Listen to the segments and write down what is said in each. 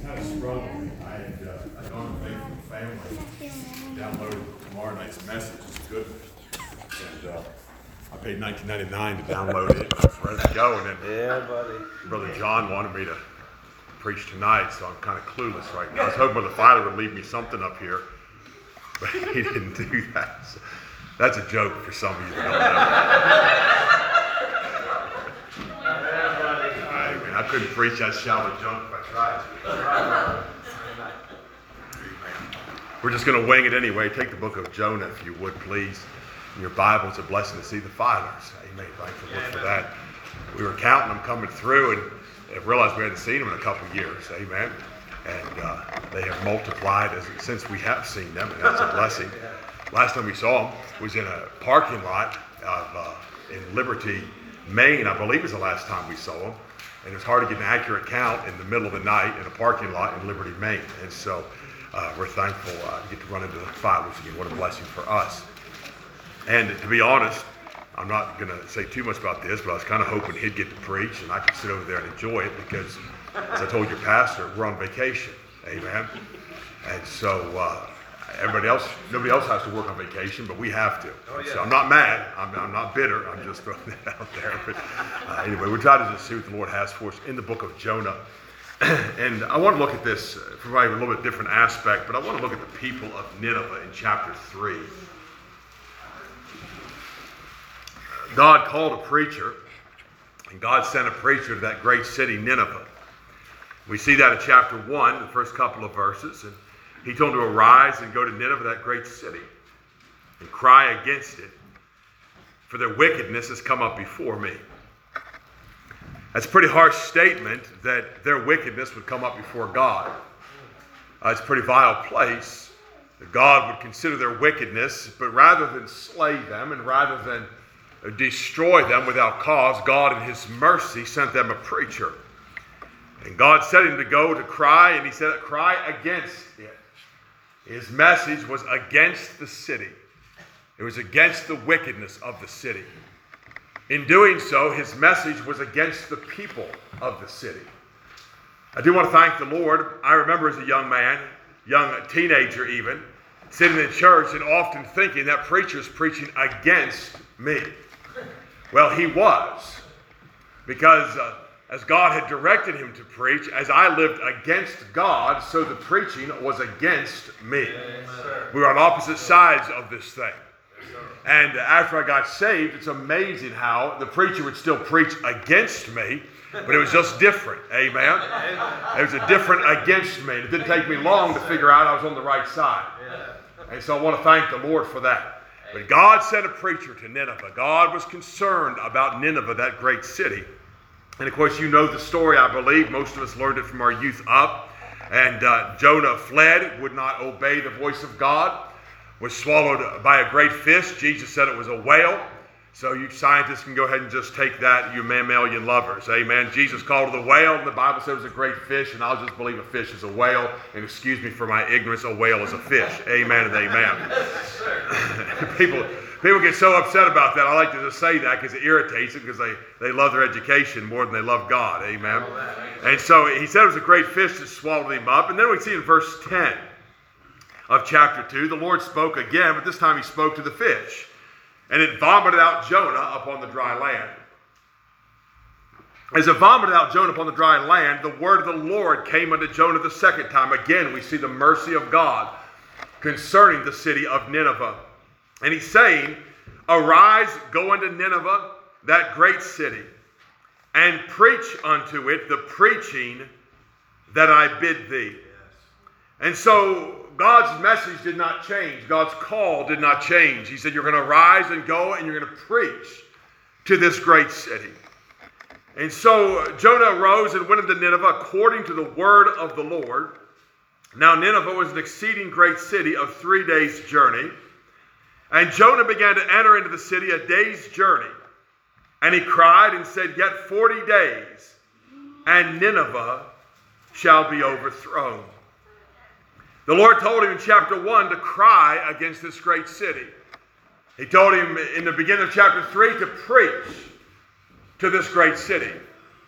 kind of struggling. I don't think from the family downloaded tomorrow night's message. It's good. And I paid $19.99 to download it. I was ready to go. And then Brother John wanted me to preach tonight, so I'm kind of clueless right now. I was hoping Brother Filer would leave me something up here, but he didn't do that. So that's a joke for some of you that don't know. I couldn't preach that shallow junk if I tried to. We're just going to wing it anyway. Take the book of Jonah, if you would, please. In your Bible, it's a blessing to see the Filers. Amen. Thank the Lord for that. We were counting them coming through and realized we hadn't seen them in a couple of years. Amen. And they have multiplied since we have seen them, and that's a blessing. Last time we saw them was in a parking lot in Liberty, Maine. I believe is the last time we saw them. And it's hard to get an accurate count in the middle of the night in a parking lot in Liberty, Maine. And so we're thankful to get to run into the Filers again. What a blessing for us. And to be honest, I'm not going to say too much about this, but I was kind of hoping he'd get to preach and I could sit over there and enjoy it because, as I told your pastor, we're on vacation. Amen. And so nobody else has to work on vacation, but we have to. So I'm not mad. I'm not bitter. I'm just throwing that out there. But anyway, we're trying to just see what the Lord has for us in the book of Jonah. And I want to look at this from a little bit different aspect, but I want to look at the people of Nineveh in chapter 3. God called a preacher, and God sent a preacher to that great city, Nineveh. We see that in chapter 1, the first couple of verses. And he told him to arise and go to Nineveh, that great city, and cry against it, for their wickedness has come up before me. That's a pretty harsh statement that their wickedness would come up before God. It's a pretty vile place that God would consider their wickedness, but rather than slay them and rather than destroy them without cause, God in his mercy sent them a preacher. And God sent him to go to cry, and he said, cry against it. His message was against the city. It was against the wickedness of the city. In doing so, his message was against the people of the city. I do want to thank the Lord. I remember as a young man, young teenager even, sitting in church and often thinking that preacher's preaching against me. Well, he was, because as God had directed him to preach, as I lived against God, so the preaching was against me. Yes, we were on opposite sides of this thing. And after I got saved, it's amazing how the preacher would still preach against me, but it was just different. Amen? It was a different against me. It didn't take me long to figure out I was on the right side. And so I want to thank the Lord for that. But God sent a preacher to Nineveh. God was concerned about Nineveh, that great city. And of course, you know the story, I believe. Most of us learned it from our youth up. And Jonah fled, would not obey the voice of God, was swallowed by a great fish. Jesus said it was a whale. So you scientists can go ahead and just take that, you mammalian lovers. Amen. Jesus called it a whale, and the Bible says it was a great fish, and I'll just believe a fish is a whale. And excuse me for my ignorance, a whale is a fish. Amen and amen. People get so upset about that. I like to just say that because it irritates them, because they love their education more than they love God. Amen. And so he said it was a great fish that swallowed him up. And then we see in verse 10 of chapter 2, the Lord spoke again, but this time he spoke to the fish. And it vomited out Jonah upon the dry land. As it vomited out Jonah upon the dry land, the word of the Lord came unto Jonah the second time. Again, we see the mercy of God concerning the city of Nineveh. And he's saying, arise, go unto Nineveh, that great city, and preach unto it the preaching that I bid thee. And so God's message did not change. God's call did not change. He said, you're going to rise and go and you're going to preach to this great city. And so Jonah arose and went into Nineveh according to the word of the Lord. Now Nineveh was an exceeding great city of 3 days' journey. And Jonah began to enter into the city a day's journey. And he cried and said, yet 40 days, and Nineveh shall be overthrown. The Lord told him in chapter 1 to cry against this great city. He told him in the beginning of chapter 3 to preach to this great city.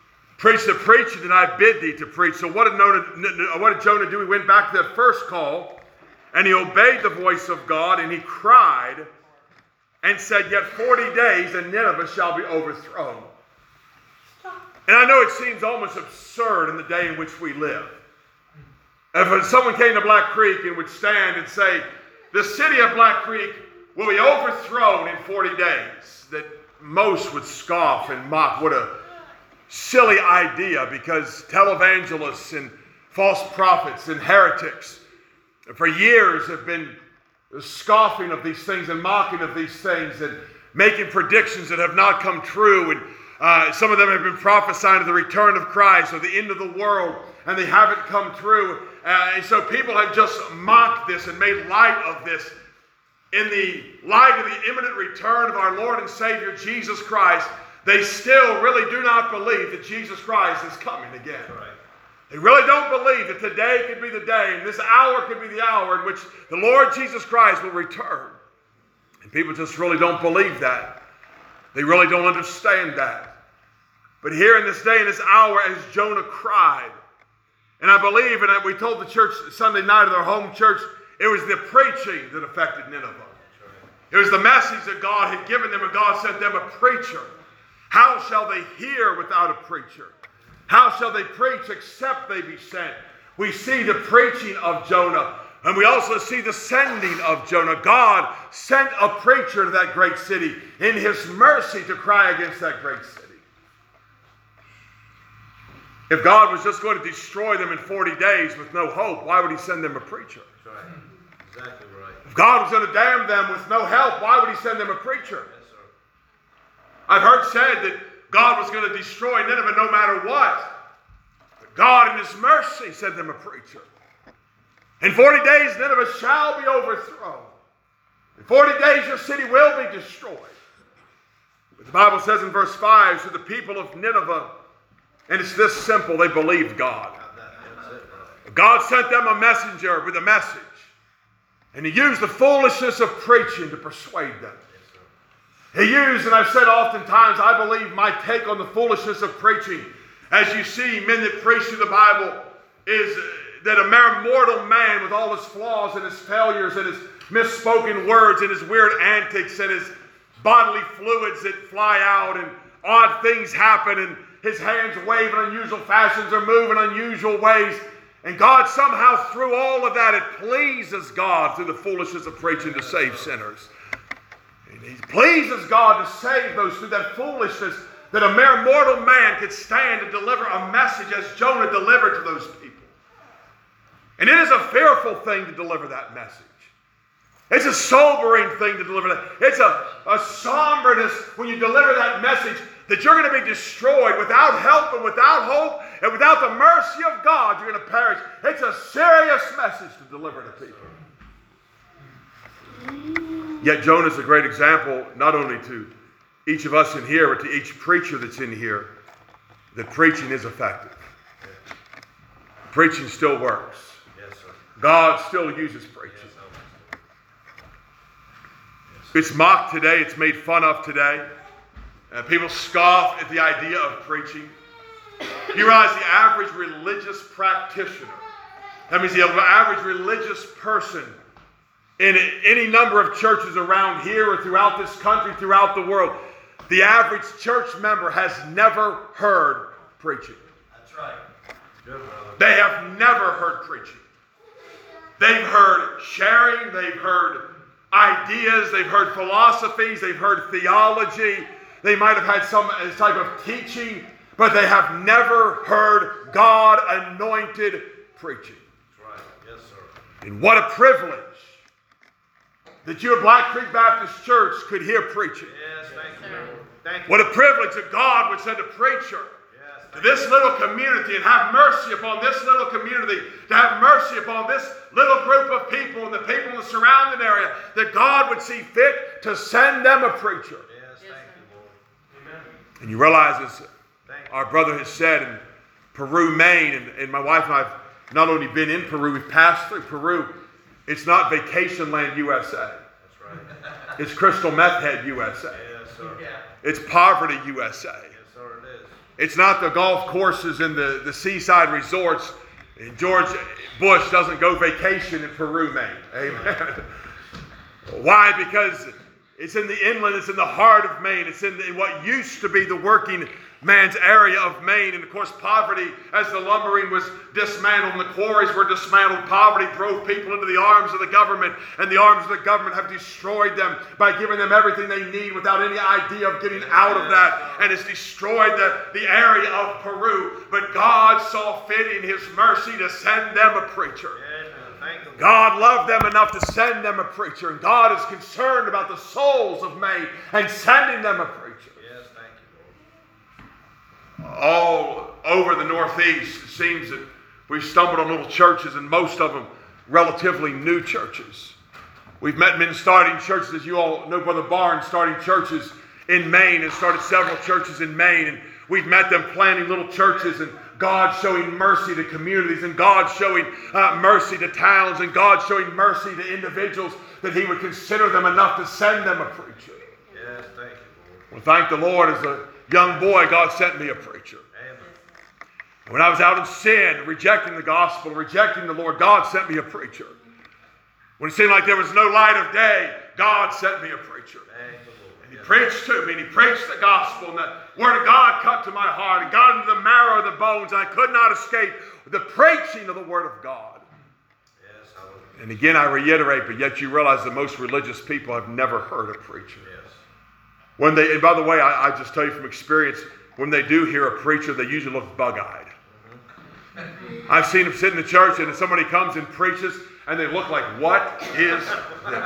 Preach the preaching that I bid thee to preach. So what did Jonah do? He went back to that first call, and he obeyed the voice of God, and he cried and said, yet 40 days and Nineveh shall be overthrown. And I know it seems almost absurd in the day in which we live. If someone came to Black Creek and would stand and say, the city of Black Creek will be overthrown in 40 days, that most would scoff and mock. What a silly idea, because televangelists and false prophets and heretics for years have been scoffing of these things and mocking of these things and making predictions that have not come true. And some of them have been prophesying of the return of Christ or the end of the world, and they haven't come true. And so people have just mocked this and made light of this. In the light of the imminent return of our Lord and Savior Jesus Christ, they still really do not believe that Jesus Christ is coming again. Right. They really don't believe that today could be the day and this hour could be the hour in which the Lord Jesus Christ will return. And people just really don't believe that. They really don't understand that. But here in this day and this hour, as Jonah cried, and I believe, and we told the church Sunday night at our home church, it was the preaching that affected Nineveh. It was the message that God had given them, and God sent them a preacher. How shall they hear without a preacher? How shall they preach except they be sent? We see the preaching of Jonah, and we also see the sending of Jonah. God sent a preacher to that great city in his mercy to cry against that great city. If God was just going to destroy them in 40 days with no hope, why would he send them a preacher? That's right. Exactly right. If God was going to damn them with no help, why would he send them a preacher? Yes, sir. I've heard said that God was going to destroy Nineveh no matter what. But God in his mercy sent them a preacher. In 40 days, Nineveh shall be overthrown. In 40 days, your city will be destroyed. But the Bible says in verse 5, so the people of Nineveh, and it's this simple, they believed God. God sent them a messenger with a message. And he used the foolishness of preaching to persuade them. He used, and I've said oftentimes, I believe my take on the foolishness of preaching, as you see men that preach through the Bible, is that a mere mortal man with all his flaws and his failures and his misspoken words and his weird antics and his bodily fluids that fly out and odd things happen and his hands wave in unusual fashions or move in unusual ways. And God somehow, through all of that, it pleases God through the foolishness of preaching to save sinners. And it pleases God to save those through that foolishness that a mere mortal man could stand and deliver a message as Jonah delivered to those people. And it is a fearful thing to deliver that message. It's a sobering thing to deliver that. It's a somberness when you deliver that message that you're going to be destroyed without help and without hope and without the mercy of God. You're going to perish. It's a serious message to deliver to people. Yet Jonah is a great example, not only to each of us in here, but to each preacher that's in here, that preaching is effective. Preaching still works. Yes, sir. God still uses preaching. It's mocked today. It's made fun of today. And people scoff at the idea of preaching. You realize the average religious practitioner, that means the average religious person in any number of churches around here or throughout this country, throughout the world, the average church member has never heard preaching. That's right. Good, brother. They have never heard preaching. They've heard sharing, they've heard ideas, they've heard philosophies, they've heard theology. They might have had some type of teaching, but they have never heard God-anointed preaching. That's right. Yes, sir. And what a privilege that you at Black Creek Baptist Church could hear preaching. Yes, thank you, Lord. Thank you. What a privilege that God would send a preacher to this little community and have mercy upon this little community, to have mercy upon this little group of people and the people in the surrounding area, that God would see fit to send them a preacher. Yes, thank you, Lord. Amen. And you realize, as our brother has said, in Peru, Maine, and my wife and I have not only been in Peru, we've passed through Peru. It's not vacation land USA. That's right. It's crystal meth head USA. Yes, sir. Yeah. It's poverty USA. Yes, sir, it is. It's not the golf courses and the seaside resorts. And George Bush doesn't go vacation in Peru, Maine. Amen. Why? Because it's in the inland, it's in the heart of Maine. It's in what used to be the working man's area of Maine. And of course, poverty, as the lumbering was dismantled and the quarries were dismantled, poverty drove people into the arms of the government. And the arms of the government have destroyed them by giving them everything they need without any idea of getting out of that. And it's destroyed the area of Peru. But God saw fit in His mercy to send them a preacher. God loved them enough to send them a preacher. And God is concerned about the souls of Maine and sending them a preacher. Yes, thank you, Lord. All over the Northeast, it seems that we've stumbled on little churches, and most of them relatively new churches. We've met men starting churches, as you all know, Brother Barnes starting churches in Maine and started several churches in Maine. And we've met them planting little churches, and God showing mercy to communities, and God showing mercy to towns, and God showing mercy to individuals that He would consider them enough to send them a preacher. Yes, thank you, Lord. Well, thank the Lord, as a young boy, God sent me a preacher. Amen. When I was out in sin, rejecting the gospel, rejecting the Lord, God sent me a preacher. When it seemed like there was no light of day, God sent me a preacher. Thank the Lord. And He preached to me, and He preached the gospel, and the Word of God cut to my heart and got into the marrow of the bones, and I could not escape the preaching of the Word of God. Yes, hallelujah. And again, I reiterate, but yet you realize that most religious people have never heard a preacher. Yes. When they, and by the way, I just tell you from experience, when they do hear a preacher, they usually look bug-eyed. I've seen them sit in the church, and somebody comes and preaches, and they look like, what is this?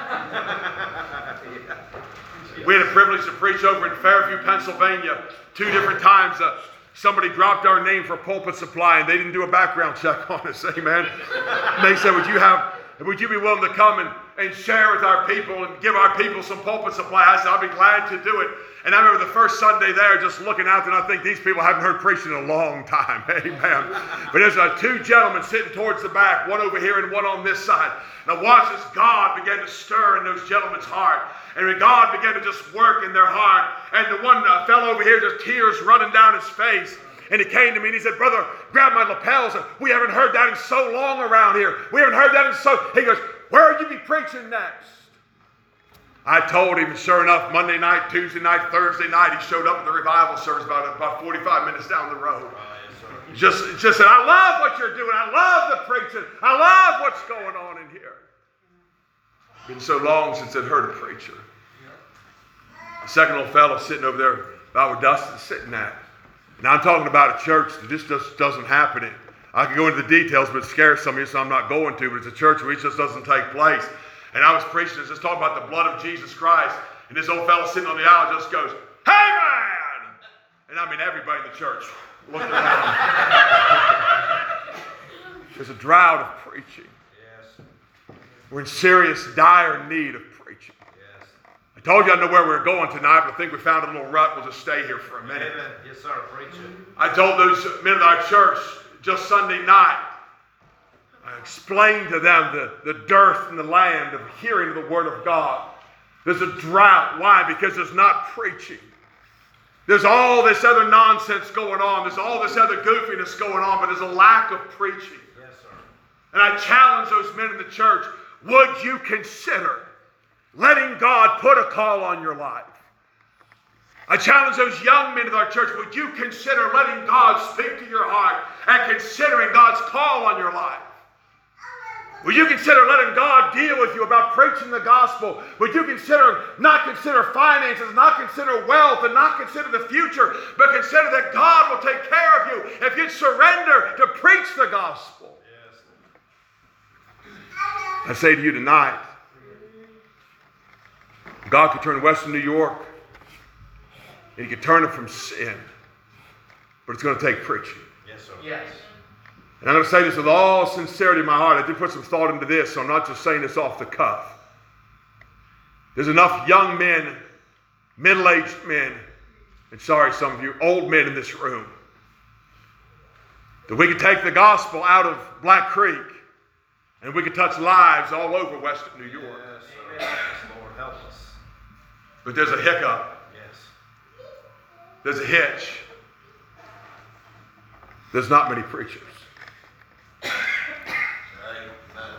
We had a privilege to preach over in Fairview, Pennsylvania, 2 different times. Somebody dropped our name for Pulpit Supply, and they didn't do a background check on us. Amen. And they said, would you be willing to come and share with our people and give our people some Pulpit Supply? I said, I'll be glad to do it. And I remember the first Sunday there, just looking out there, and I think these people haven't heard preaching in a long time. Amen. But there's 2 gentlemen sitting towards the back, one over here and one on this side. And I watched as God began to stir in those gentlemen's heart. And when God began to just work in their heart. And the one fellow over here, just tears running down his face. And he came to me and he said, brother, grab my lapels. We haven't heard that in so long around here. We haven't heard that in so... He goes, where would you be preaching next? I told him, and sure enough, Monday night, Tuesday night, Thursday night, he showed up at the revival service about 45 minutes down the road. Just said, I love what you're doing. I love the preaching. I love what's going on in here. Been so long since I'd heard a preacher. The second little fellow sitting over there about where Dustin's sitting at. Now I'm talking about a church that just doesn't happen. I can go into the details, but it scares some of you, so I'm not going to. But it's a church where it just doesn't take place. And I was preaching, just talking about the blood of Jesus Christ. And this old fellow sitting on the aisle just goes, hey man! And I mean everybody in the church looked around. There's a drought of preaching. Yes. We're in serious, dire need of preaching. Yes. I told you I know where we were going tonight, but I think we found a little rut. We'll just stay here for a minute. Amen. Yes, sir. Preach it. I told those men of our church just Sunday night, I explained to them the dearth in the land of hearing of the Word of God. There's a drought. Why? Because there's not preaching. There's all this other nonsense going on. There's all this other goofiness going on, but there's a lack of preaching. Yes, sir. And I challenge those men in the church, would you consider letting God put a call on your life? I challenge those young men of our church, would you consider letting God speak to your heart and considering God's call on your life? Would you consider letting God deal with you about preaching the gospel? Would you not consider finances, not consider wealth, and not consider the future, but consider that God will take care of you if you surrender to preach the gospel? Yes. I say to you tonight, God could turn Western New York, and He could turn it from sin, but it's going to take preaching. Yes, sir. Yes. And I'm going to say this with all sincerity in my heart. I did put some thought into this, so I'm not just saying this off the cuff. There's enough young men, middle-aged men, and sorry, some of you, old men in this room, that we could take the gospel out of Black Creek, and we could touch lives all over Western New York. Yes, sir. Yes, Lord, help us. But there's a hiccup. Yes. There's a hitch. There's not many preachers. Amen.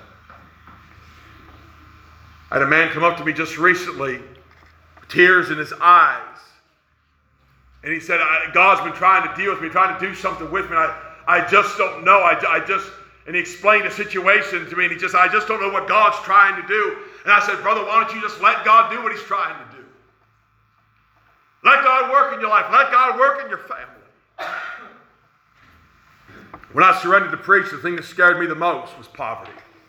I had a man come up to me just recently, tears in his eyes. And he said, God's been trying to deal with me, trying to do something with me. I just don't know. And he explained the situation to me, and I just don't know what God's trying to do. And I said, brother, why don't you just let God do what he's trying to do? Let God work in your life. Let God work in your family. When I surrendered to preach, the thing that scared me the most was poverty.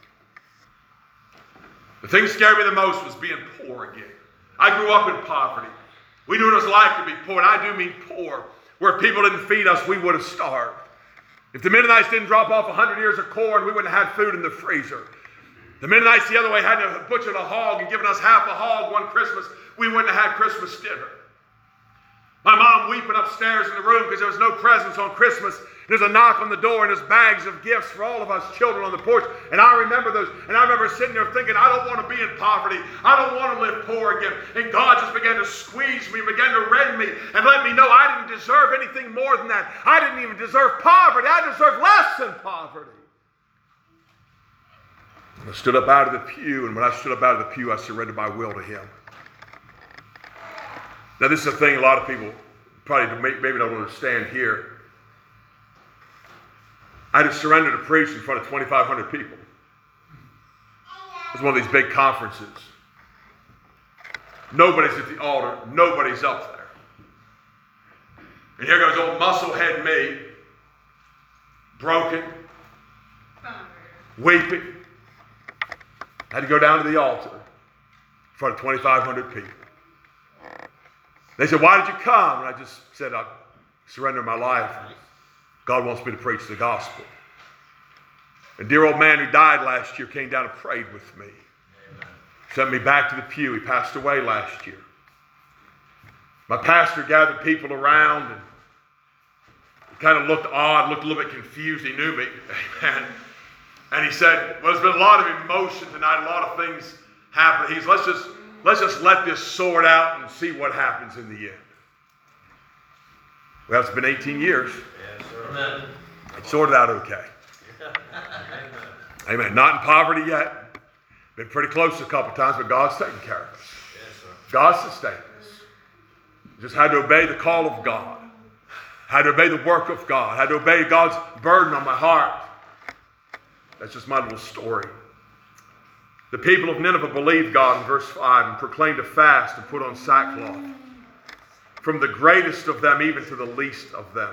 The thing that scared me the most was being poor again. I grew up in poverty. We knew what it was like to be poor, and I do mean poor. Where people didn't feed us, we would have starved. If the Mennonites didn't drop off 100 ears of corn, we wouldn't have had food in the freezer. The Mennonites the other way hadn't butchered a hog and given us half a hog one Christmas, we wouldn't have had Christmas dinner. My mom weeping upstairs in the room because there was no presents on Christmas. There's a knock on the door and there's bags of gifts for all of us children on the porch. And I remember those. And I remember sitting there thinking, I don't want to be in poverty. I don't want to live poor again. And God just began to squeeze me, began to rend me, and let me know I didn't deserve anything more than that. I didn't even deserve poverty. I deserved less than poverty. I stood up out of the pew, and when I stood up out of the pew, I surrendered my will to him. Now, this is a thing a lot of people probably maybe don't understand here. I had to surrender to preach in front of 2,500 people. It was one of these big conferences. Nobody's at the altar. Nobody's up there. And here goes old musclehead me, broken, weeping. I had to go down to the altar in front of 2,500 people. They said, why did you come? And I just said, I surrendered my life. God wants me to preach the gospel. A dear old man who died last year came down and prayed with me. Amen. Sent me back to the pew. He passed away last year. My pastor gathered people around, and he kind of looked odd, looked a little bit confused. He knew me. Amen. And he said, well, there's been a lot of emotion tonight, a lot of things happen. He's let's just let this sort out and see what happens in the end. Well, it's been 18 years. Yes, sir. Amen. It sorted out okay. Amen. Not in poverty yet. Been pretty close a couple times, but God's taking care of us. Yes, sir. God sustained us. Just had to obey the call of God. Had to obey the work of God. Had to obey God's burden on my heart. That's just my little story. The people of Nineveh believed God in verse 5 and proclaimed a fast and put on sackcloth. From the greatest of them even to the least of them.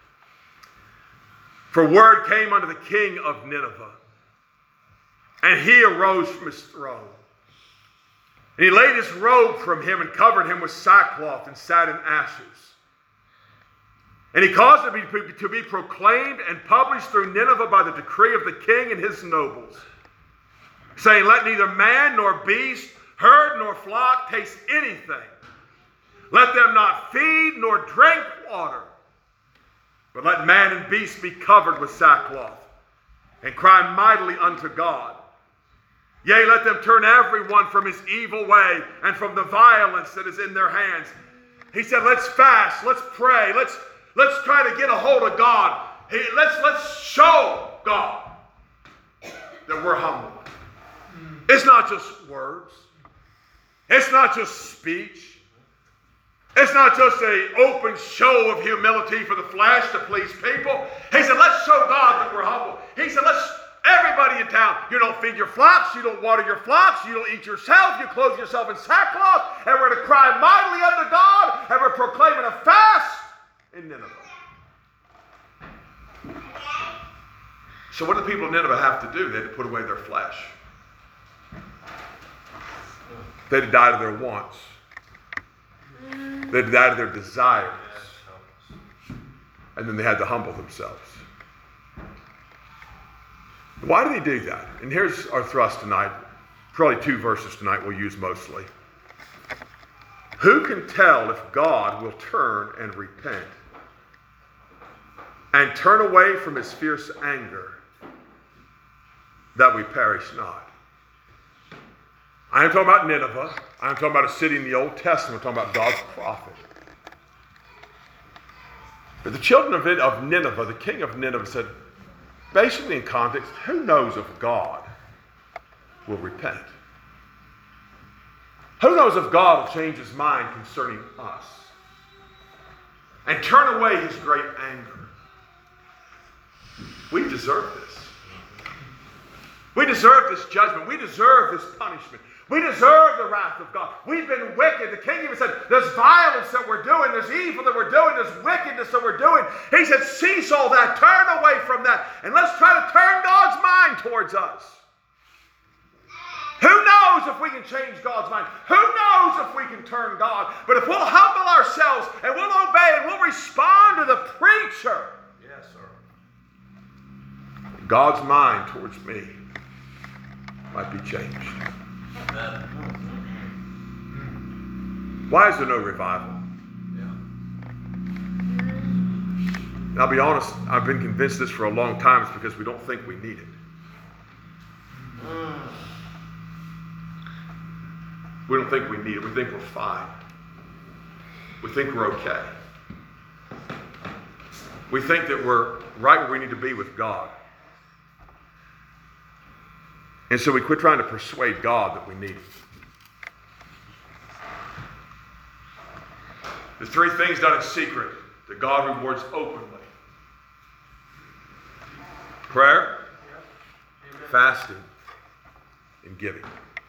For word came unto the king of Nineveh, and he arose from his throne. And he laid his robe from him and covered him with sackcloth and sat in ashes. And he caused it to be proclaimed and published through Nineveh by the decree of the king and his nobles, saying, let neither man nor beast, herd nor flock taste anything. Let them not feed nor drink water, but let man and beast be covered with sackcloth, and cry mightily unto God. Yea, let them turn every one from his evil way and from the violence that is in their hands. He said, let's fast, let's pray, let's try to get a hold of God. Let's show God that we're humble. It's not just words. It's not just speech. It's not just an open show of humility for the flesh to please people. He said, let's show God that we're humble. He said, everybody in town, you don't feed your flocks, you don't water your flocks, you don't eat yourself, you clothe yourself in sackcloth, and we're to cry mightily unto God, and we're proclaiming a fast in Nineveh. So what do the people of Nineveh have to do? They had to put away their flesh. They had to die to their wants. They had to die to their desires. And then they had to humble themselves. Why do they do that? And here's our thrust tonight. Probably 2 verses tonight we'll use mostly. Who can tell if God will turn and repent and turn away from his fierce anger that we perish not? I am talking about Nineveh. I am talking about a city in the Old Testament. I'm talking about God's prophet. But the children of Nineveh, the king of Nineveh said, basically in context, who knows if God will repent? Who knows if God will change his mind concerning us and turn away his great anger? We deserve this. We deserve this judgment. We deserve this punishment. We deserve the wrath of God. We've been wicked. The king even said, there's violence that we're doing. There's evil that we're doing. There's wickedness that we're doing. He said, cease all that. Turn away from that. And let's try to turn God's mind towards us. Who knows if we can change God's mind? Who knows if we can turn God? But if we'll humble ourselves and we'll obey and we'll respond to the preacher, Yes, sir. God's mind towards me might be changed. Amen. Why is there no revival? Yeah. And I'll be honest, I've been convinced this for a long time. It's because we don't think we need it. We don't think we need it. We think we're fine. We think we're okay. We think that we're right where we need to be with God. And so we quit trying to persuade God that we need it. The three things done in secret that God rewards openly: prayer, fasting, and giving.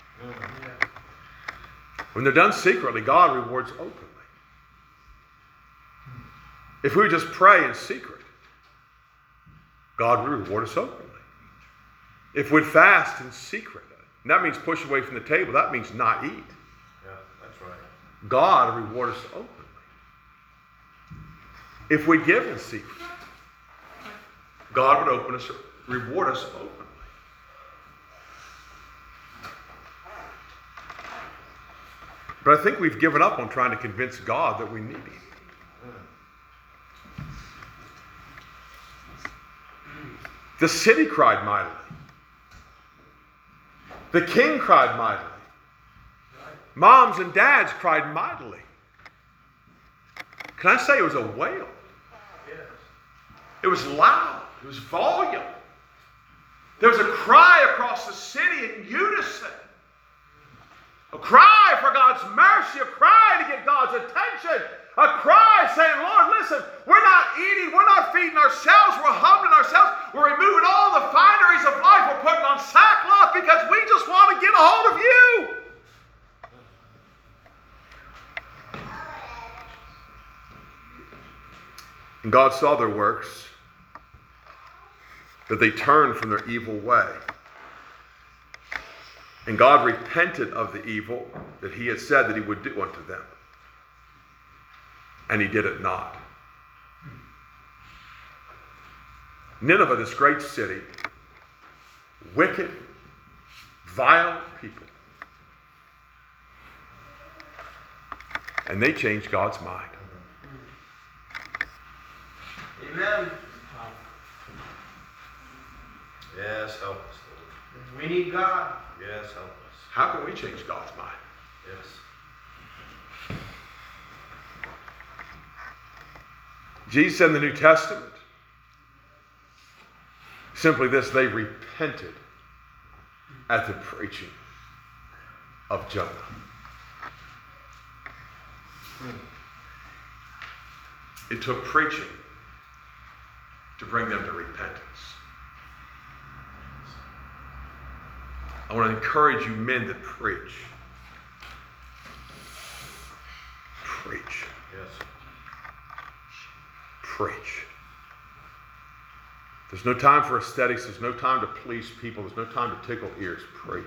When they're done secretly, God rewards openly. If we would just pray in secret, God would reward us openly. If we'd fast in secret, and that means push away from the table, that means not eat. Yeah, that's right. God would reward us openly. If we give in secret, God would reward us openly. But I think we've given up on trying to convince God that we need Him. The city cried mightily. The king cried mightily. Moms and dads cried mightily. Can I say it was a wail? Yes. It was loud. It was volume. There was a cry across the city in unison. A cry for God's mercy. A cry to get God's attention. A cry saying, Lord, listen, we're not eating. We're not feeding ourselves. We're humbling ourselves. We're removing all the fineries of life. We're putting on sackcloth because we just want to get a hold of you. And God saw their works, that they turned from their evil way. And God repented of the evil that He had said that He would do unto them. And He did it not. Nineveh, this great city, wicked, vile people. And they changed God's mind. Amen. Yes, help us, Lord. We need God. Yes, help us. How can we change God's mind? Yes. Jesus said in the New Testament, simply this: they repented at the preaching of Jonah. It took preaching to bring them to repentance. I want to encourage you men that preach. Preach. Yes. Preach. There's no time for aesthetics. There's no time to please people. There's no time to tickle ears. Preach.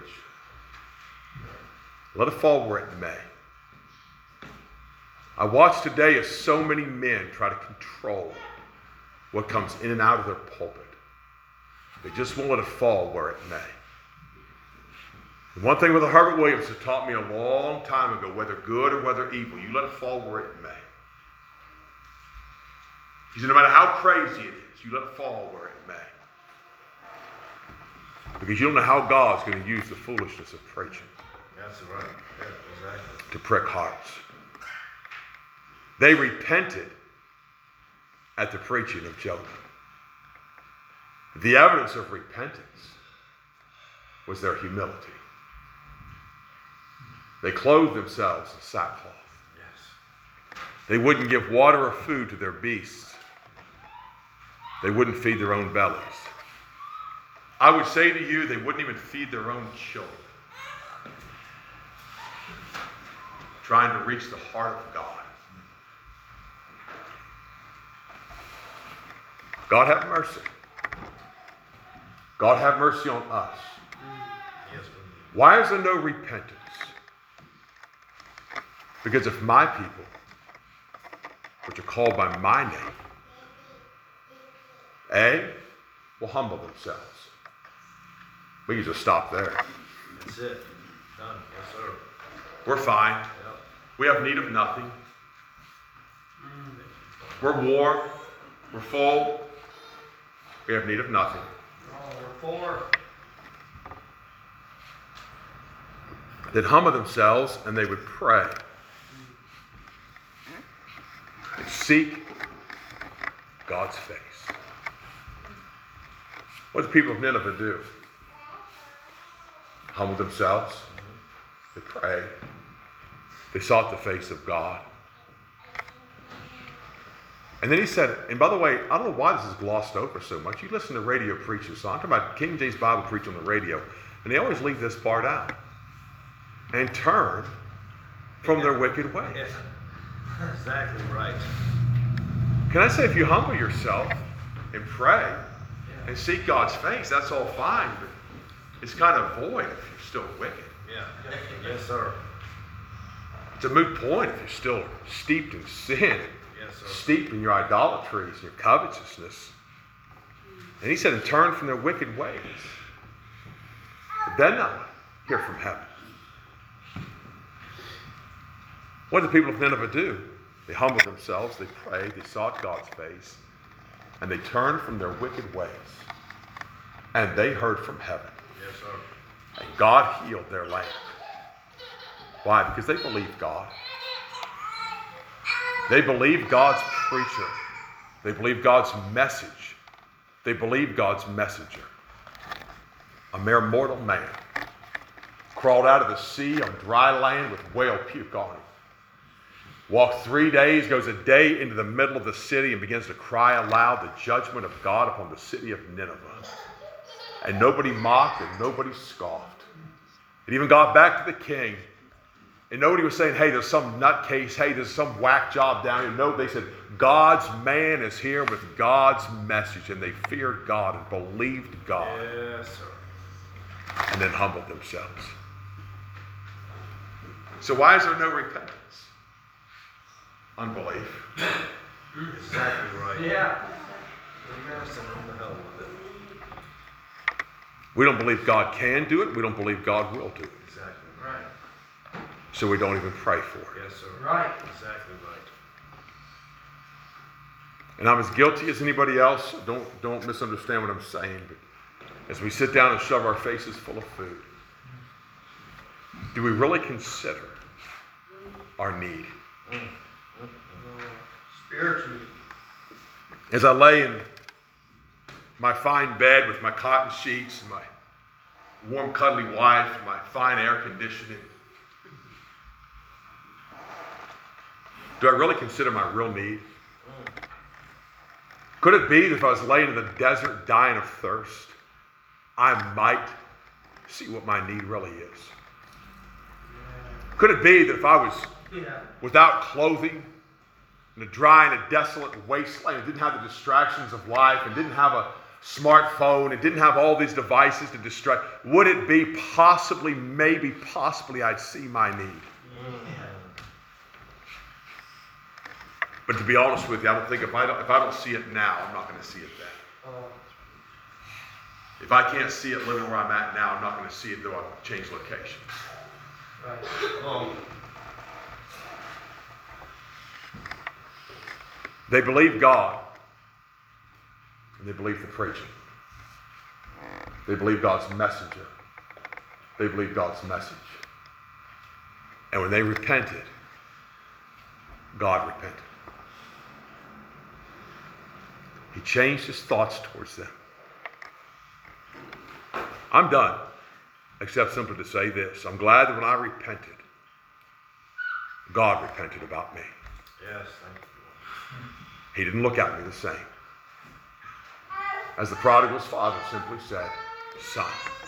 Let it fall where it may. I watch today as so many men try to control what comes in and out of their pulpit. They just won't let it fall where it may. And one thing with Herbert Williams has taught me a long time ago, whether good or whether evil, you let it fall where it may. He said, no matter how crazy it is, you let it fall where it may. Because you don't know how God's going to use the foolishness of preaching. That's right. Yeah, exactly. To prick hearts. They repented at the preaching of Jonah. The evidence of repentance was their humility. They clothed themselves in sackcloth. Yes. They wouldn't give water or food to their beasts. They wouldn't feed their own bellies. I would say to you, they wouldn't even feed their own children. Trying to reach the heart of God. God have mercy. God have mercy on us. Yes. Why is there no repentance? Because if my people, which are called by my name, A, will humble themselves. We can just stop there. That's it. Done. Yes, sir. We're fine. Yep. We have need of nothing. We're warm. We're full. We have need of nothing. We're four. They'd humble themselves and they would pray. They seek God's face. What did the people of Nineveh do? Humble themselves. They prayed. They sought the face of God. And then he said, and by the way, I don't know why this is glossed over so much. You listen to radio preachers. So I'm talking about King James Bible preaching on the radio, and they always leave this part out. And turn from their wicked ways. Yeah. Exactly right. Can I say, if you humble yourself and pray and seek God's face, that's all fine, but it's kind of void if you're still wicked. Yeah. Yes, sir. It's a moot point if you're still steeped in sin, Yes, sir. steeped in your idolatries and your covetousness. And he said, and turn from their wicked ways. But then I'll hear from heaven. What did the people of Nineveh do? They humbled themselves, they prayed, they sought God's face, and they turned from their wicked ways. And they heard from heaven. Yes, sir. And God healed their land. Why? Because they believed God. They believed God's preacher. They believed God's message. They believed God's messenger. A mere mortal man crawled out of the sea on dry land with whale puke on him. Walked 3 days, goes a day into the middle of the city and begins to cry aloud the judgment of God upon the city of Nineveh. And nobody mocked and nobody scoffed. It even got back to the king. And nobody was saying, hey, there's some nutcase, hey, there's some whack job down here. No, they said, God's man is here with God's message. And they feared God and believed God. Yes, sir. And then humbled themselves. So why is there no repentance? Unbelief. Exactly right. Yeah. Yes, and on the hell with it. We don't believe God can do it. We don't believe God will do it. Exactly Right. So we don't even pray for it. Yes, sir. Right. Exactly right. And I'm as guilty as anybody else. Don't misunderstand what I'm saying. But as we sit down and shove our faces full of food, do we really consider our need? Spiritually. As I lay in my fine bed with my cotton sheets and my warm, cuddly wife, and my fine air conditioning, do I really consider my real need? Could it be that if I was laying in the desert dying of thirst, I might see what my need really is? Could it be that if I was without clothing, in a dry and a desolate wasteland, and didn't have the distractions of life, and didn't have a smartphone, and didn't have all these devices to distract, would it be possibly, maybe possibly, I'd see my need? But to be honest with you, I don't think if I don't see it now, I'm not going to see it then. If I can't see it living where I'm at now, I'm not going to see it though I change locations. Right. They believe God, and they believe the preaching. They believe God's messenger. They believe God's message. And when they repented, God repented. He changed his thoughts towards them. I'm done, except simply to say this. I'm glad that when I repented, God repented about me. Yes, thank you. He didn't look at me the same. As the prodigal's father simply said, son.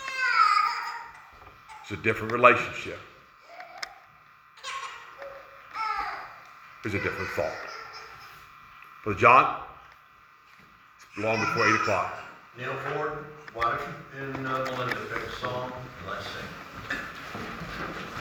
It's a different relationship. It's a different thought. Brother John, it's long before 8 o'clock. Neil Ford, why don't you and Melinda pick a song and let's sing.